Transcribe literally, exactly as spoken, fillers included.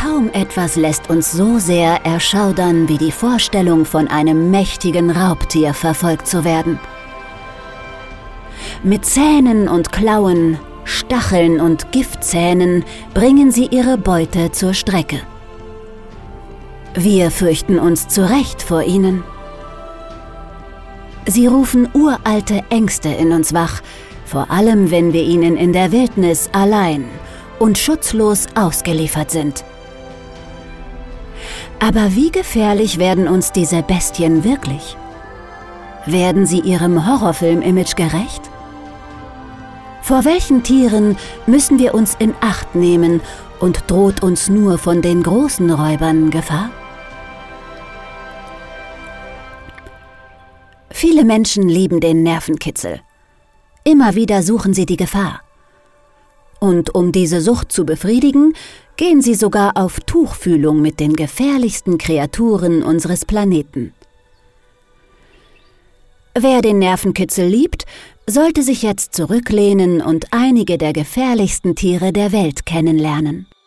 Kaum etwas lässt uns so sehr erschaudern wie die Vorstellung, von einem mächtigen Raubtier verfolgt zu werden. Mit Zähnen und Klauen, Stacheln und Giftzähnen bringen sie ihre Beute zur Strecke. Wir fürchten uns zu Recht vor ihnen. Sie rufen uralte Ängste in uns wach, vor allem wenn wir ihnen in der Wildnis allein und schutzlos ausgeliefert sind. Aber wie gefährlich werden uns diese Bestien wirklich? Werden sie ihrem Horrorfilm-Image gerecht? Vor welchen Tieren müssen wir uns in Acht nehmen und droht uns nur von den großen Räubern Gefahr? Viele Menschen lieben den Nervenkitzel. Immer wieder suchen sie die Gefahr. Und um diese Sucht zu befriedigen, gehen sie sogar auf Tuchfühlung mit den gefährlichsten Kreaturen unseres Planeten. Wer den Nervenkitzel liebt, sollte sich jetzt zurücklehnen und einige der gefährlichsten Tiere der Welt kennenlernen.